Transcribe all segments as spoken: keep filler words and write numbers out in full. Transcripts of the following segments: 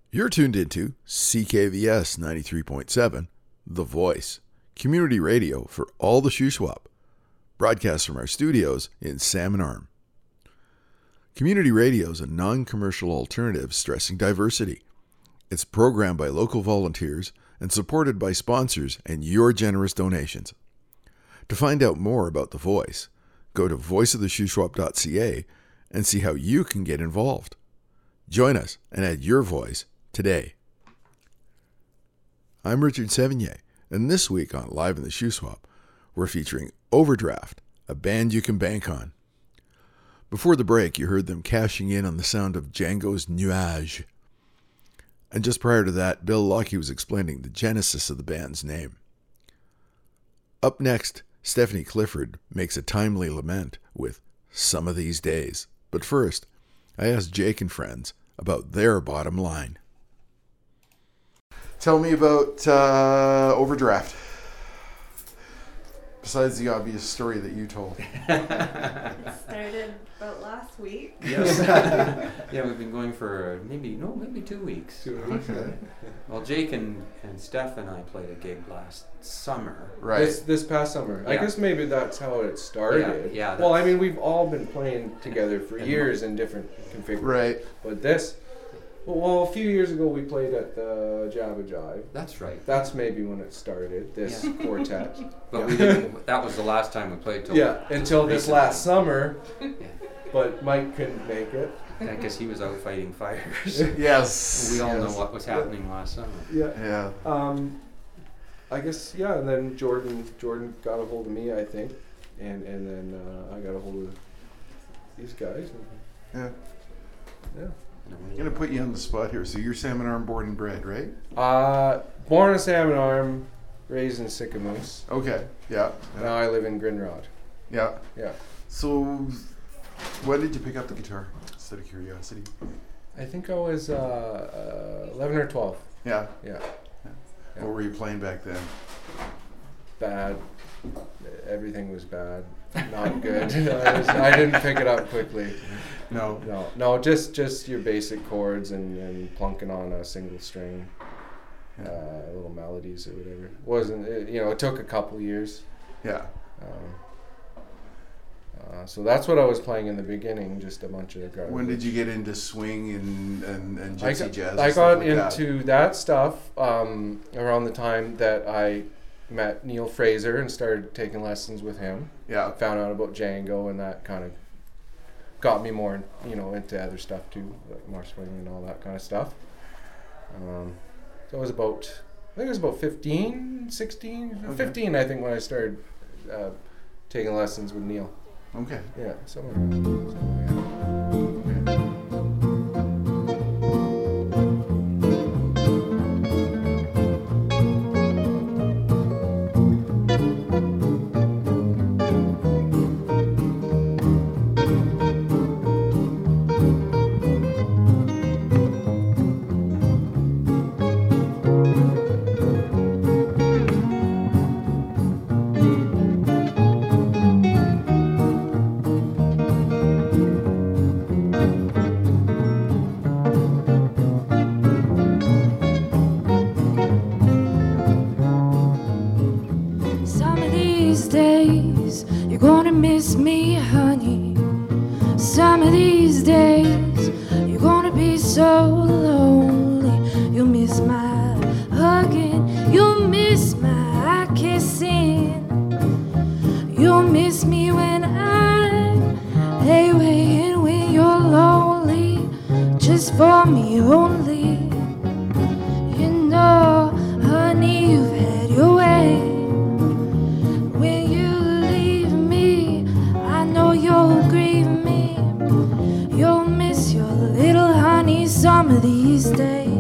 You're tuned into C K V S ninety-three point seven, The Voice, community radio for all the Shuswap, broadcast from our studios in Salmon Arm. Community radio is a non-commercial alternative stressing diversity. It's programmed by local volunteers and supported by sponsors and your generous donations. To find out more about The Voice, go to voice of the shuswap dot c a and see how you can get involved. Join us and add your voice today. I'm Richard Sevigny, and this week on Live in the Shuswap, we're featuring Overdraft, a band you can bank on. Before the break, you heard them cashing in on the sound of Django's Nuage. And just prior to that, Bill Lockie was explaining the genesis of the band's name. Up next, Stephanie Clifford makes a timely lament with Some of These Days. But first, I asked Jake and friends about their bottom line. Tell me about uh, Overdraft. Besides the obvious story that you told. It started about last week. Yes. Yeah, we've been going for maybe, no, maybe two weeks. Okay. Well, Jake and, and Steph and I played a gig last summer. Right. This this past summer. I Yeah. guess maybe that's how it started. Yeah, yeah, well, I that's- mean, we've all been playing together for And- years in different configurations. Right. But this, well, a few years ago we played at the Jabba Jive. That's right. That's maybe when it started, this Yeah. quartet. But we didn't, that was the last time we played till Yeah, until this recently. last summer, Yeah, but Mike couldn't make it. because he was out fighting fires. Yes. We all yes. know what was happening last summer. Yeah. Yeah. Um, I guess, yeah, and then Jordan Jordan got a hold of me, I think, and, and then uh, I got a hold of these guys. And, Yeah. yeah. I'm going to put you on the spot here. So you're Salmon Arm born and bred, right? Uh, born in Salmon Arm, raised in Sicamous. Okay. Yeah. Now I live in Grinrod. Yeah. Yeah. So when did you pick up the guitar? Just out of curiosity. I think I was uh, uh, eleven or twelve. Yeah. Yeah. Yeah. What were you playing back then? Bad. Everything was bad. Not good. I, was, I didn't pick it up quickly. No. No, no, just just your basic chords and, and plunking on a single string, Yeah. uh, little melodies or whatever. Wasn't it, you know? It took a couple years. Yeah. Um, uh, so that's what I was playing in the beginning, just a bunch of garbage. When did you get into swing and, and, and I gypsy got, jazz? and I stuff got like into that, that stuff um, around the time that I met Neil Fraser and started taking lessons with him. that? Yeah. Found out about Django, and that kind of got me more, you know, into other stuff too, like more swing and all that kind of stuff. Um, so it was about, I think it was about fifteen, sixteen, Okay. fifteen, I think, when I started uh, taking lessons with Neil. Okay. Yeah, somewhere around, somewhere around. Some of these days you're gonna miss me, honey. Some of these days you're gonna be so lonely. You'll miss my hugging, you'll miss my kissing. You'll miss me when I'm away and when you're lonely, just for me only. You know, honey, you've had your way. When you leave me, I know you'll grieve me. You'll miss your little honey some of these days.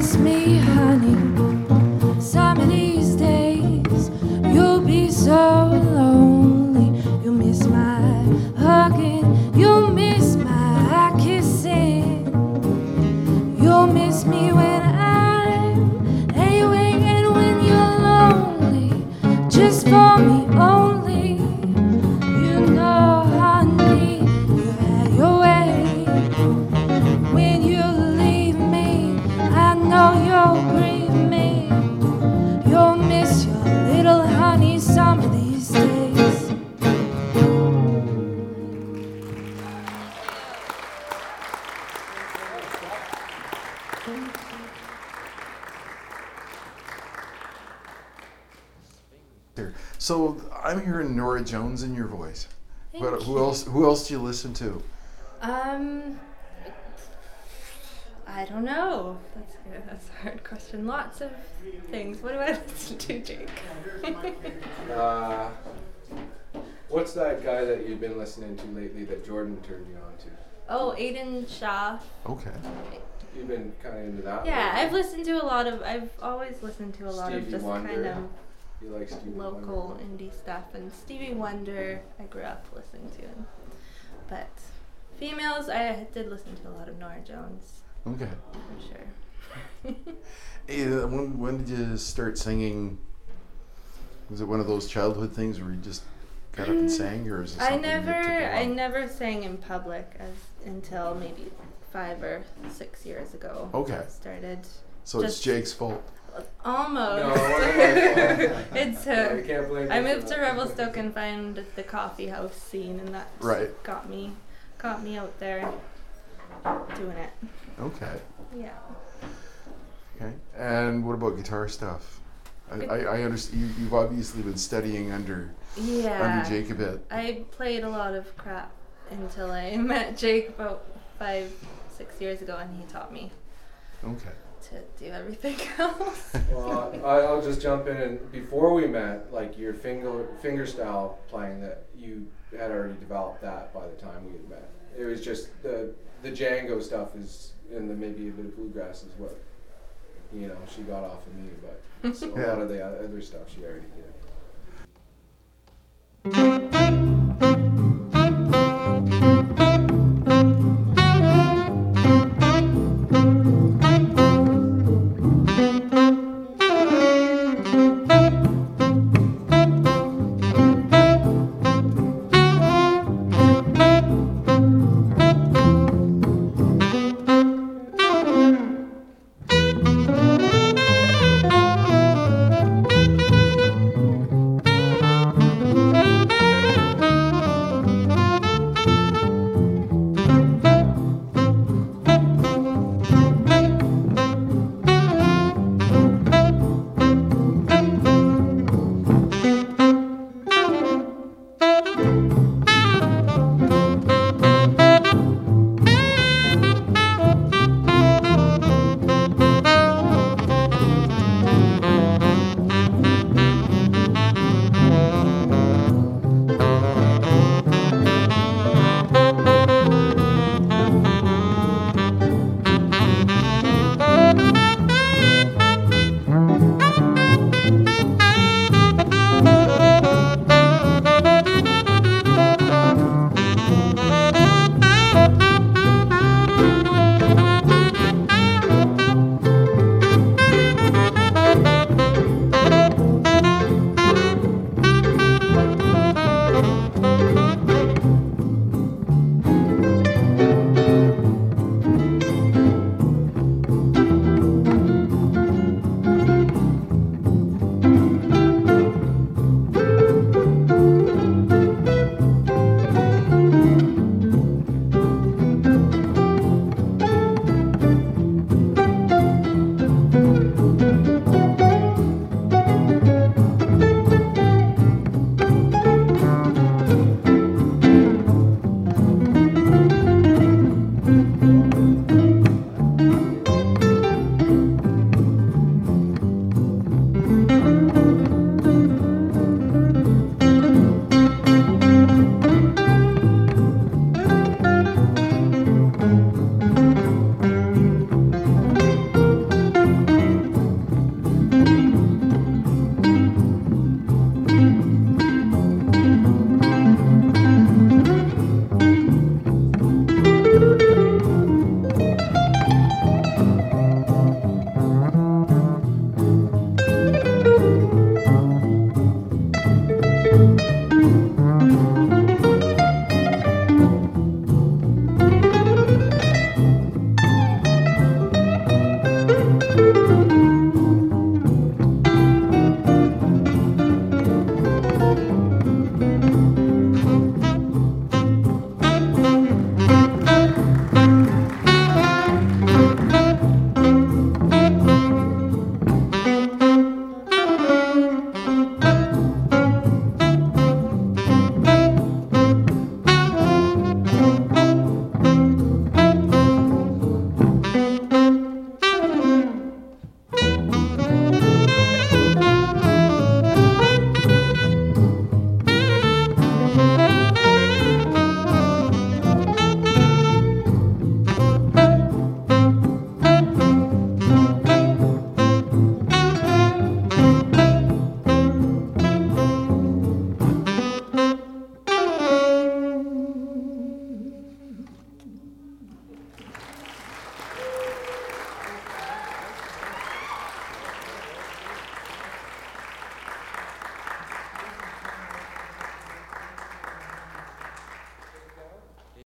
miss me, honey. Some of these days you'll be so lonely. You'll miss my hugging, you'll miss my kissing. You'll miss me when I'm away and when you're lonely, just for me only. You know, honey, you had your way. When you leave me, I know you'll grieve me. You'll miss your little honey some of these days. So I'm hearing Norah Jones in your voice. Thank But who you. else? Who else do you listen to? Um, I don't know. That's a, that's a hard question. Lots of things. What do I listen to, Jake? Uh, what's that guy that you've been listening to lately that Jordan turned you on to? Oh, Aiden Shaw. Okay. You've been kind of into that? Yeah, lately? I've listened to a lot of. I've always listened to a lot of Stevie just Wonder. kind of You like Stevie local Wonder? indie stuff, and Stevie Wonder I grew up listening to. But females, I did listen to a lot of Norah Jones, Okay. for sure. Hey, uh, when when did you start singing? Was it one of those childhood things where you just got up and Mm, sang, or is it I something never, that took a I while? never sang in public as until maybe five or six years ago. Okay. I started So it's just- Jake's fault. almost. No, it wasn't my fault. It's Yeah, uh, you can't blame I me for moved to that. Revelstoke and found the coffee house scene, and that Right. got me, got me out there doing it. Okay. Yeah. Okay. And what about guitar stuff? I, I, I understand you, you've obviously been studying under Yeah. under Jake a bit. I played a lot of crap until I met Jake about five, six years ago, and he taught me Okay. to do everything else. Well, I, I'll just jump in. And before we met, like your finger finger style playing, that you had already developed that by the time we had met. It was just the the Django stuff is, and the maybe a bit of bluegrass is what you know she got off of me, but so a Yeah. lot of the other stuff she already did.